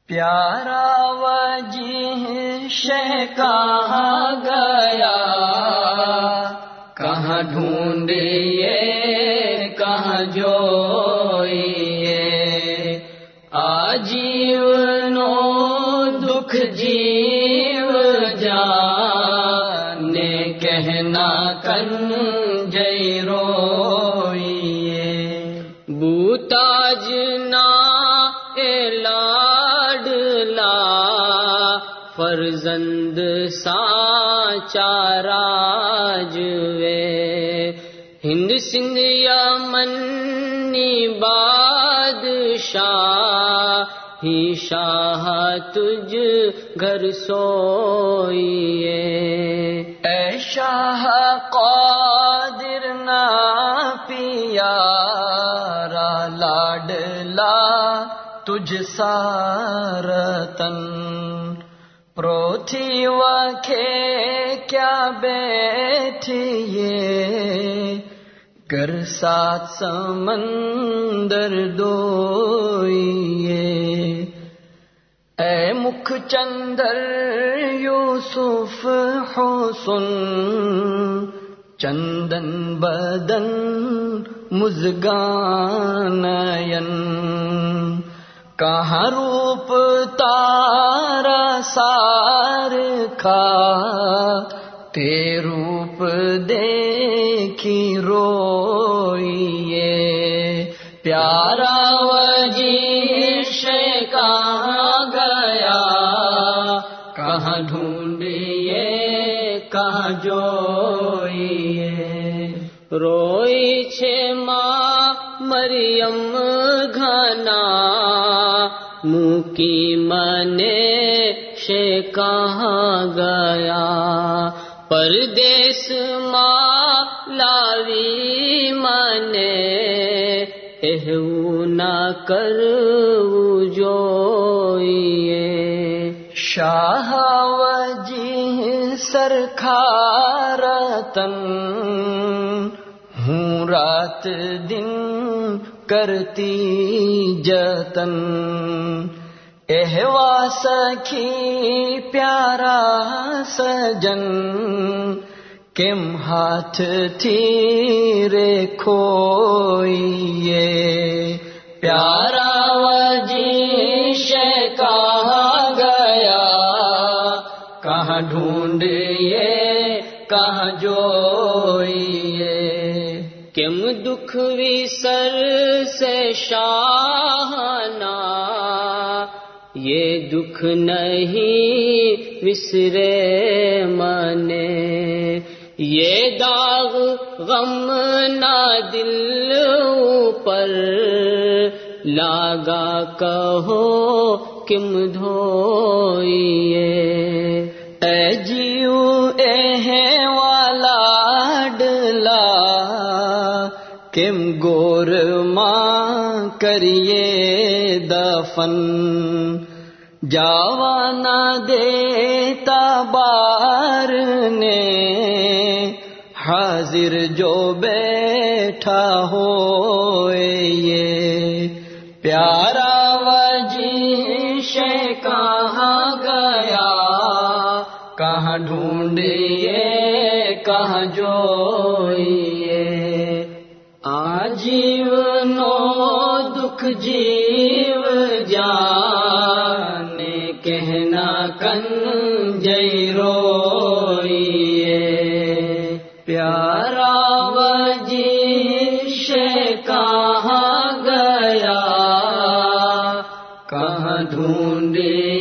پیارا وجیہ شہ کہاں گیا، کہاں ڈھونڈیے کہاں جوئیے، آجیو نو دکھ جیو جانے کہنا کن جئی روئیے، بوتاج نا اے لاڈلا فرزند سانچا راج وے، ہند سندھ یمنی بادشاہ ہی شاہ تجھ گھر سوئیے، اے شاہ قادر نا پیارا لاڈلا تجھ سارتن، پروتھی وکھے کیا بیٹھیے، گر سات سمندر دوئیے، اے مکھ چندر یوسف حسن، چندن بدن مزگانین، کہاں روپ تارا سار کھا، تے روپ دیکھی روئیے، پیارا وجیہ شہ کہاں گیا، کہاں ڈھونڈیے کہاں جوئیے، روئی چھے ماں مریم گھنا، موکی منے شے کہاں گیا، پردیس ماں لاوی منے، اہو نہ کرو جوئیے، شاہ وجیہ سرکھارتن، ہوں رات دن کرتی جتن، احوا سکھی پیارا سجن، کم ہاتھ تھیرے کھوئیے، پیارا وجیہ شہ کہاں گیا، کہاں ڈھونڈیے کہاں جوئیے، کم دکھ وی سر سے شاہنا، یہ دکھ نہیں وسرے منے، یہ داغ غم نہ دل پر لاگا، کہو کم دھوئیے، اے جیو اے والا ڈلا، کم گور ماں کریے دفن، جاوانا دیتا بار نے، حاضر جو بیٹھا ہوئے، یہ پیارا وجیہ شہ کہاں گیا، کہاں ڈھونڈیے کہاں جوئیے، آجیو نو دکھ جیو جانے کہنا کن جئی روئیے، پیارا وجیہ شہ کہاں گیا، کہاں ڈھونڈے